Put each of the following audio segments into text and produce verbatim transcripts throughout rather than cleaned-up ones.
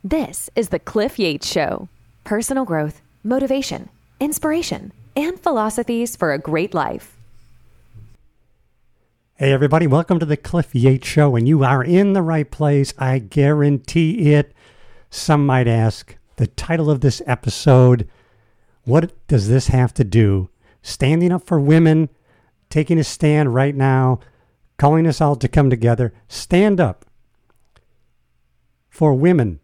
This is the Cliff Yates Show. Personal growth, motivation, inspiration, and philosophies for a great life. Hey everybody, welcome to the Cliff Yates Show, and you are in the right place. I guarantee it. Some might ask, the title of this episode, what does this have to do? Standing up for women, taking a stand right now, calling us all to come together. Stand up for women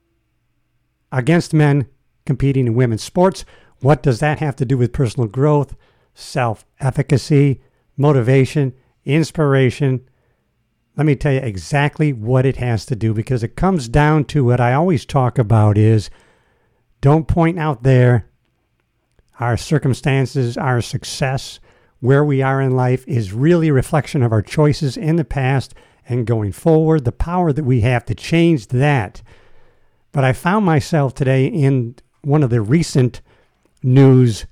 against men competing in women's sports. What does that have to do with personal growth, self-efficacy, motivation, inspiration? Let me tell you exactly what it has to do, because it comes down to what I always talk about is don't point out there our circumstances, our success, where we are in life is really a reflection of our choices in the past and going forward, the power that we have to change that. But I found myself today in one of the recent news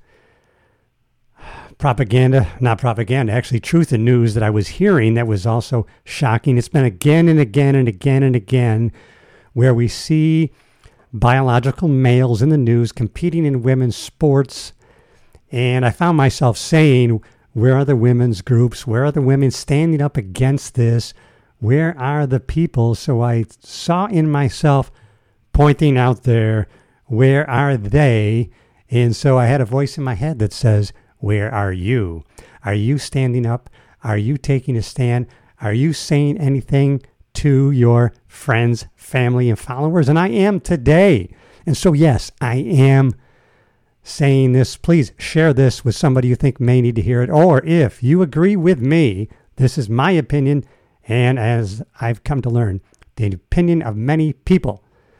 propaganda, not propaganda, actually truth and news that I was hearing that was also shocking. It's been again and again and again and again where we see biological males in the news competing in women's sports. And I found myself saying, where are the women's groups? Where are the women standing up against this? Where are the people? So I saw in myself pointing out there, where are they? And so I had a voice in my head that says, where are you? Are you standing up? Are you taking a stand? Are you saying anything to your friends, family, and followers? And I am today. And so, yes, I am saying this. Please share this with somebody you think may need to hear it. Or if you agree with me, this is my opinion. And as I've come to learn, the opinion of many people,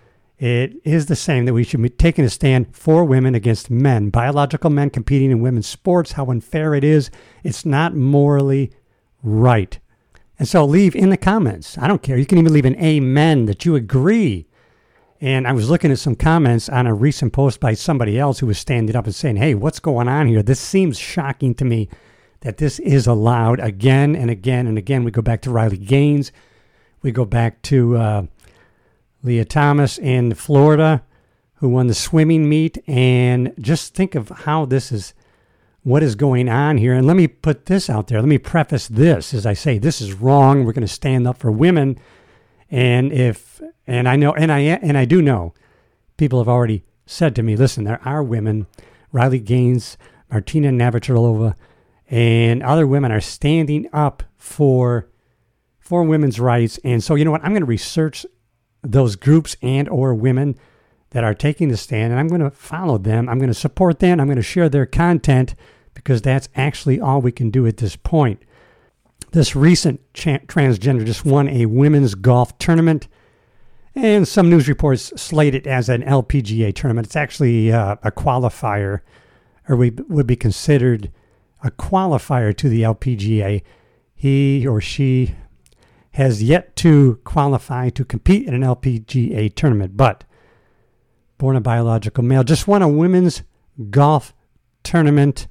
it is the same, that we should be taking a stand for women against men, biological men competing in women's sports, how unfair it is. It's not morally right. And so leave in the comments. I don't care. You can even leave an amen that you agree. And I was looking at some comments on a recent post by somebody else who was standing up and saying, hey, what's going on here? This seems shocking to me that this is allowed again and again and again. We go back to Riley Gaines. We go back to uh, Leah Thomas in Florida, who won the swimming meet. And just think of how this is, what is going on here. And let me put this out there. Let me preface this as I say, this is wrong. We're going to stand up for women. And if, and I know, and I, and I do know, people have already said to me, listen, there are women, Riley Gaines, Martina Navratilova, and other women are standing up for, for women's rights. And so, you know what? I'm going to research those groups and or women that are taking the stand, and I'm going to follow them. I'm going to support them. I'm going to share their content, because that's actually all we can do at this point. This recent cha- transgender just won a women's golf tournament, and some news reports slate it as an L P G A tournament. It's actually uh, a qualifier, or we would be considered a qualifier to the L P G A. He or she has yet to qualify to compete in an L P G A tournament, but born a biological male, just won a women's golf tournament.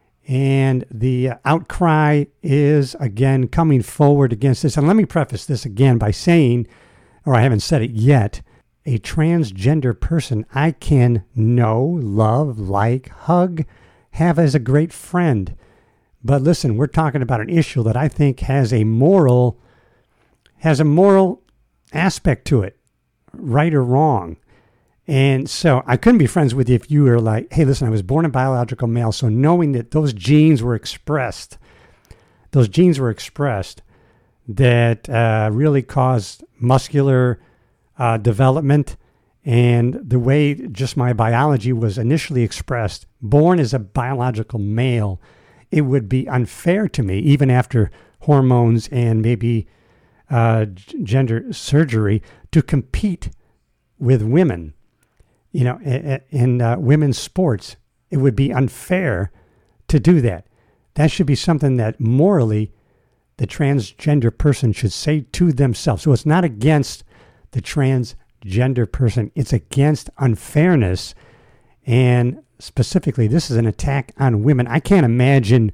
And the outcry is, again, coming forward against this. And let me preface this again by saying, or I haven't said it yet, a transgender person I can know, love, like, hug, have as a great friend. But listen, we're talking about an issue that I think has a moral, has a moral aspect to it, right or wrong. And so I couldn't be friends with you if you were like, hey, listen, I was born a biological male. So knowing that those genes were expressed, those genes were expressed that uh, really caused muscular uh, development, and the way just my biology was initially expressed, born as a biological male, it would be unfair to me, even after hormones and maybe uh, gender surgery, to compete with women. You know, in uh, women's sports, it would be unfair to do that. That should be something that morally the transgender person should say to themselves. So it's not against the transgender person. It's against unfairness. And specifically, this is an attack on women. I can't imagine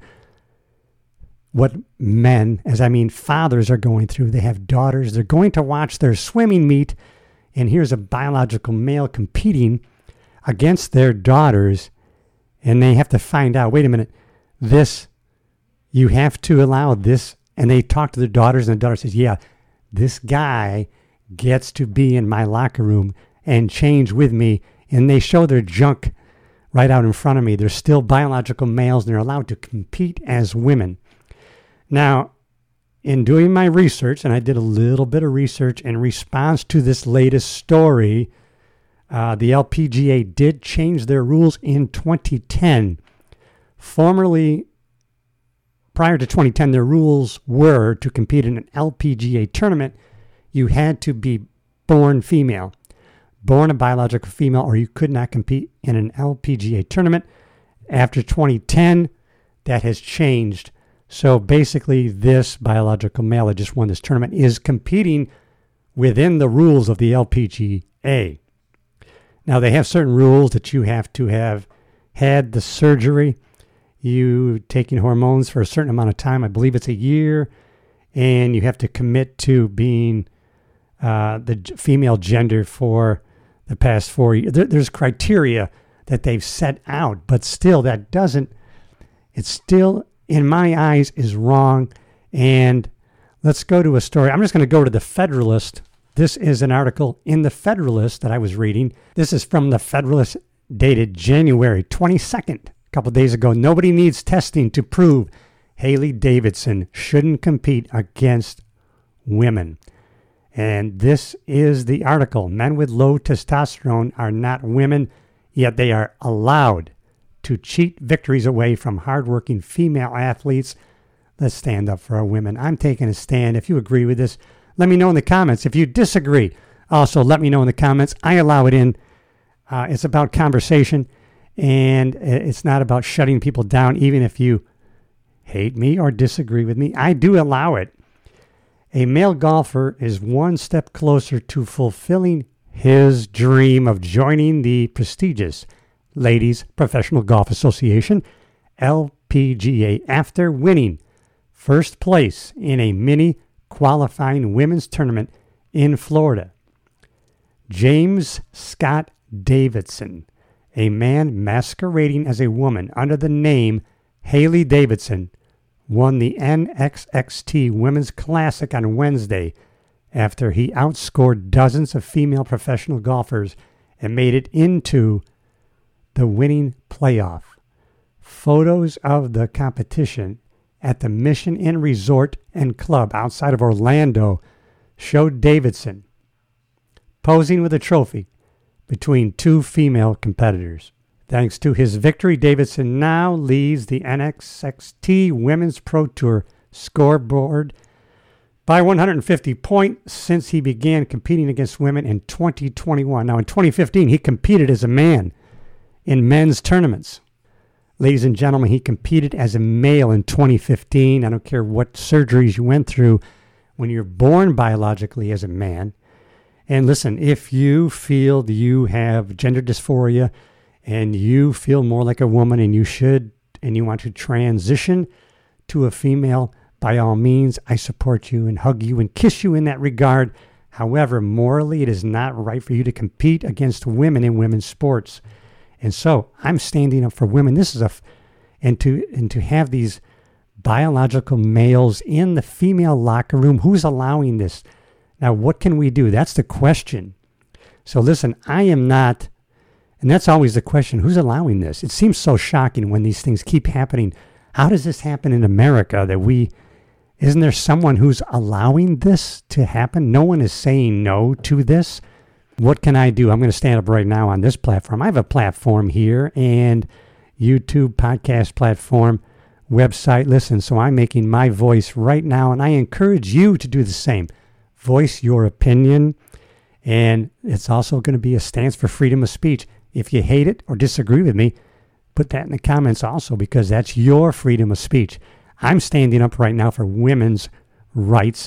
what men, as I mean fathers, are going through. They have daughters. They're going to watch their swimming meet And here's a biological male competing against their daughters, and they have to find out, wait a minute, this, you have to allow this. And they talk to their daughters, and the daughter says, yeah, this guy gets to be in my locker room and change with me. And they show their junk right out in front of me. They're still biological males, and they're allowed to compete as women. Now, in doing my research, and I did a little bit of research in response to this latest story, uh, the L P G A did change their rules in twenty ten. Formerly, prior to twenty ten, their rules were to compete in an L P G A tournament, you had to be born female, born a biological female, or you could not compete in an L P G A tournament. After twenty ten, that has changed. So basically, this biological male that just won this tournament is competing within the rules of the L P G A. Now, they have certain rules that you have to have had the surgery, you taking hormones for a certain amount of time. I believe it's a year, and you have to commit to being uh, the female gender for the past four years. There, there's criteria that they've set out, but still, that doesn't, it's still, in my eyes, is wrong. And let's go to a story. I'm just going to go to the Federalist. This is an article in the Federalist that I was reading. This is from the Federalist, dated January twenty-second, a couple of days ago. Nobody needs testing to prove Haley Davidson shouldn't compete against women. And this is the article. Men with low testosterone are not women, yet they are allowed to cheat victories away from hardworking female athletes. Let's stand up for our women. I'm taking a stand. If you agree with this, let me know in the comments. If you disagree, also let me know in the comments. I allow it in. Uh, it's about conversation, and it's not about shutting people down, even if you hate me or disagree with me. I do allow it. A male golfer is one step closer to fulfilling his dream of joining the prestigious Ladies Professional Golf Association, L P G A, after winning first place in a mini qualifying women's tournament in Florida. James Scott Davidson, a man masquerading as a woman under the name Haley Davidson, won the N X X T Women's Classic on Wednesday after he outscored dozens of female professional golfers and made it into the winning playoff. Photos of the competition at the Mission Inn Resort and Club outside of Orlando showed Davidson posing with a trophy between two female competitors. Thanks to his victory, Davidson now leads the N X X T Women's Pro Tour scoreboard by one hundred fifty points since he began competing against women in twenty twenty-one. Now, in twenty fifteen, he competed as a man in men's tournaments. Ladies and gentlemen, he competed as a male in twenty fifteen. I don't care what surgeries you went through. When you're born biologically as a man, and listen, if you feel that you have gender dysphoria and you feel more like a woman and you should, and you want to transition to a female, by all means, I support you and hug you and kiss you in that regard. However, morally, it is not right for you to compete against women in women's sports. And so I'm standing up for women. This is a, and to and to have these biological males in the female locker room, who's allowing this? Now, what can we do? That's the question. So listen, I am not, and that's always the question, who's allowing this? It seems so shocking when these things keep happening. How does this happen in America that we, isn't there someone who's allowing this to happen? No one is saying no to this. What can I do? I'm going to stand up right now on this platform. I have a platform here, and YouTube, podcast platform, website. Listen, so I'm making my voice right now, and I encourage you to do the same. Voice your opinion, and it's also going to be a stance for freedom of speech. If you hate it or disagree with me, put that in the comments also, because that's your freedom of speech. I'm standing up right now for women's rights,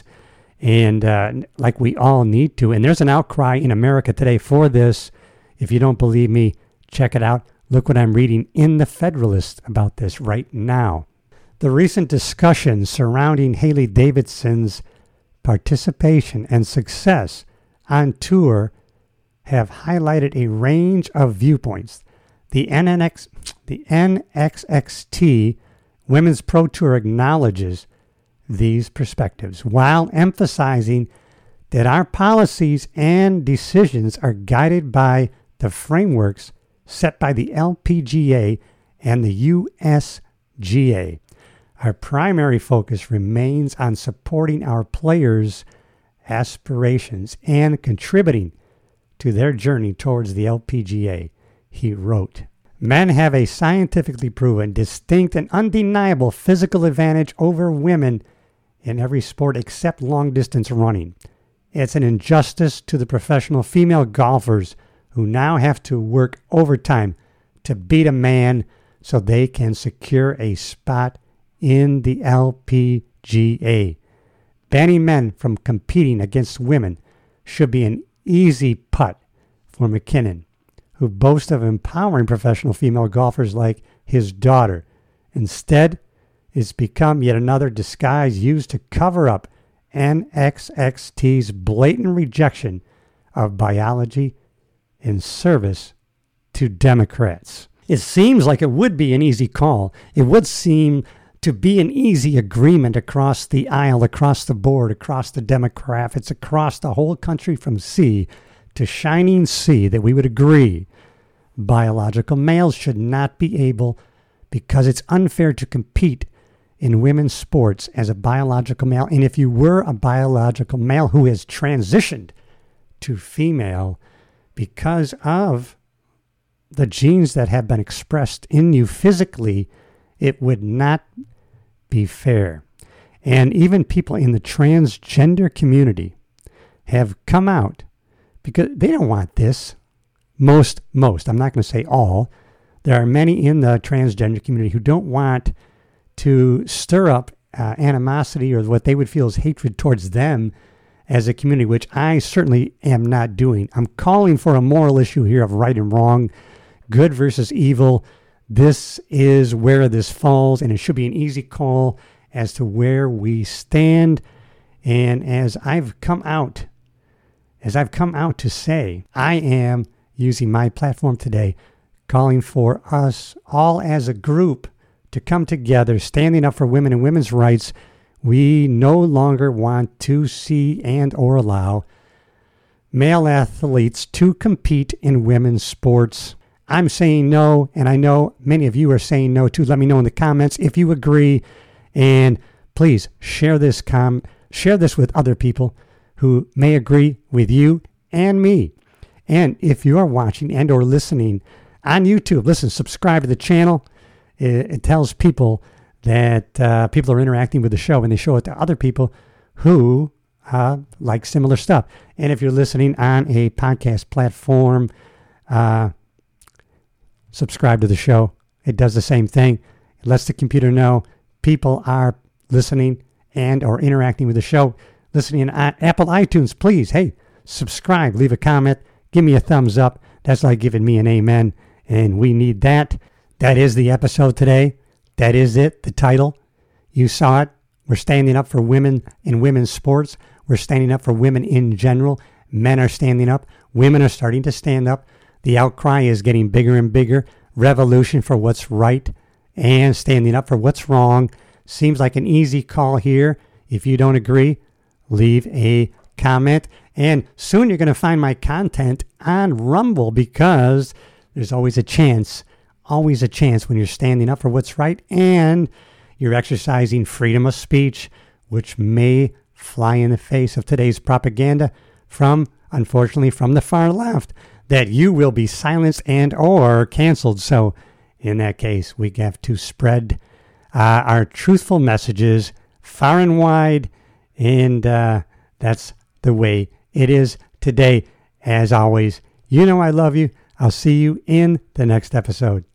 and uh, like we all need to. And there's an outcry in America today for this. If you don't believe me, check it out. Look what I'm reading in the Federalist about this right now. The recent discussions surrounding Haley Davidson's participation and success on tour have highlighted a range of viewpoints. The N N X, the N X X T Women's Pro Tour acknowledges these perspectives while emphasizing that our policies and decisions are guided by the frameworks set by the L P G A and the U S G A. Our primary focus remains on supporting our players' aspirations and contributing to their journey towards the L P G A, he wrote. Men have a scientifically proven, distinct, and undeniable physical advantage over women in every sport except long-distance running. It's an injustice to the professional female golfers who now have to work overtime to beat a man so they can secure a spot in the L P G A. Banning men from competing against women should be an easy putt for MacKinnon, who boasts of empowering professional female golfers like his daughter. Instead, it's become yet another disguise used to cover up N X X T's blatant rejection of biology in service to Democrats. It seems like it would be an easy call. It would seem to be an easy agreement across the aisle, across the board, across the Democrats, across the whole country from sea to shining sea, that we would agree biological males should not be able, because it's unfair to compete in women's sports as a biological male. And if you were a biological male who has transitioned to female because of the genes that have been expressed in you physically, it would not be fair. And even people in the transgender community have come out because they don't want this. Most, most, I'm not going to say all. There are many in the transgender community who don't want to stir up uh, animosity or what they would feel is hatred towards them as a community, which I certainly am not doing. I'm calling for a moral issue here of right and wrong, good versus evil. This is where this falls, and it should be an easy call as to where we stand. And as I've come out, as I've come out to say, I am using my platform today, calling for us all as a group to come together, standing up for women and women's rights. We no longer want to see and or allow male athletes to compete in women's sports. I'm saying no, and I know many of you are saying no too. Let me know in the comments if you agree, and please share this com share this with other people who may agree with you and me. And if you are watching and or listening on YouTube, listen, subscribe to the channel. It, it tells people that uh, people are interacting with the show, and they show it to other people who uh, like similar stuff. And if you're listening on a podcast platform, uh, subscribe to the show. It does the same thing. It lets the computer know people are listening and or interacting with the show. Listening on Apple iTunes, please, hey, subscribe, leave a comment, give me a thumbs up. That's like giving me an amen, and we need that. That is the episode today. That is it, the title. You saw it. We're standing up for women in women's sports. We're standing up for women in general. Men are standing up. Women are starting to stand up. The outcry is getting bigger and bigger. Revolution for what's right and standing up for what's wrong. Seems like an easy call here. If you don't agree, leave a comment. And soon you're going to find my content on Rumble, because there's always a chance, always a chance when you're standing up for what's right and you're exercising freedom of speech, which may fly in the face of today's propaganda from, unfortunately, from the far left, that you will be silenced and or canceled. So in that case, we have to spread uh, our truthful messages far and wide, and uh, that's the way it is today. As always, you know I love you. I'll see you in the next episode.